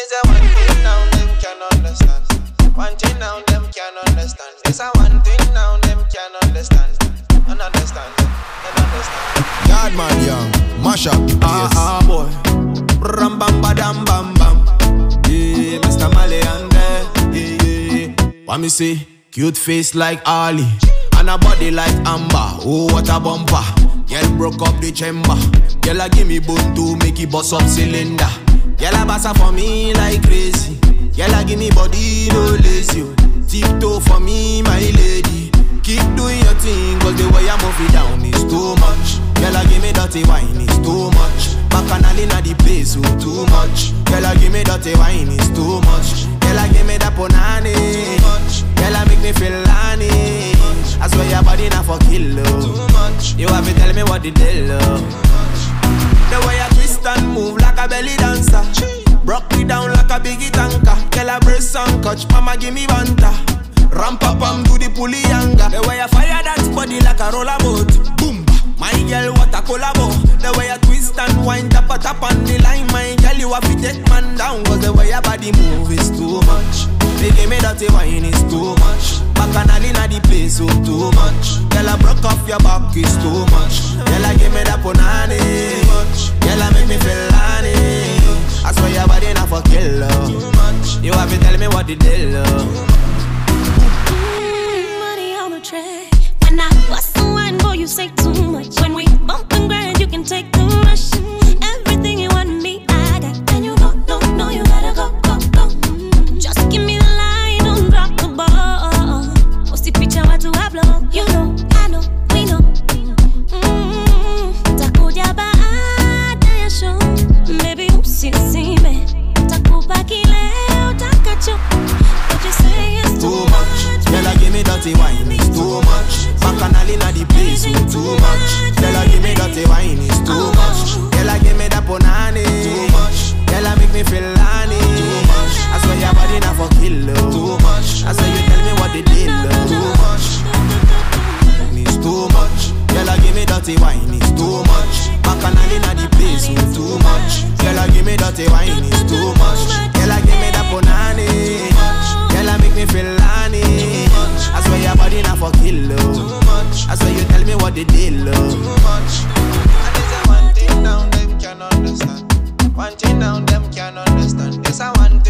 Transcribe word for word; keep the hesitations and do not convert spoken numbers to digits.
is a one thing now them can understand. One thing now them can understand. This a one thing now them can understand. And understand, and understand. Yard man young, mash up the place. Ah ah boy, ram bam ba dam bam bam. Yeah, Mister Maleander. Yeah yeah. What me say? Cute face like Ali, and a body like Amber. Oh what a bumper. Girl broke up the chamber. Girl a give me bone to make it bust up cylinder. Girl a bassa for me like crazy. Girl a give me body no lazy. Tiptoe for me my lady. Keep doing your thing cause the way I move it down is too much. Girl a give me dirty wine is too much. Bacchanal inna the place so too much. Girl a give me dirty wine is too much. Girl a give me that punani. Girl a make me feel honey. I swear your body not for kill too much. You have to tell me what the deal. The way I twist and move like a belly dancer. Broke me down like a biggie tanker. Girl a brace and catch, mama give me banta. Ramp up and do the pulley younger. The way I fire that body like a roller boat. Boom, my girl what a collabo. The way I twist and wind up a tap on the line. My girl you have to take man down. Cause the way your body move is too much. They give me dirty wine is too much. Bacchanal inna the place so too much. Girl I broke off your back is too much. Girl I give me that punani. Girl I make me feel honey. I swear your body not for kill. You have to tell me what the deal. Money on the track. When I bust the wine, boy, you say too much. When we bump and grind, you can take the rush. Everything you want me, I got. And you know, no, no, you gotta go, go, go. Just give me the line, don't drop the ball. Usifiche watu hablo. You know, I know, we know. Mm-hmm. Takuja baada ya show. Baby, usisime. Takupa kile utakacho. What you say is too much. Girl, I give me dirty wine, it's too much. Bacchanal inna the place, so too much. Girl, I give me dirty wine, it's too much. Girl, I give me that punani, too much. Girl, I make me feel honey, too much. I swear your body not for kill, too much. I swear you tell me what the deal, too much. It's too much. Girl, I give me dirty wine, it's too much. Bacchanal inna the place, so too much. Girl, I give me dirty wine, it's too much. Girl, I give me that punani. Girl, I make me feel honey. I swear your body not for kill. I swear you tell me what the deal. Too much. And it's a one thing now them can understand. One thing now them can understand. It's a one thing.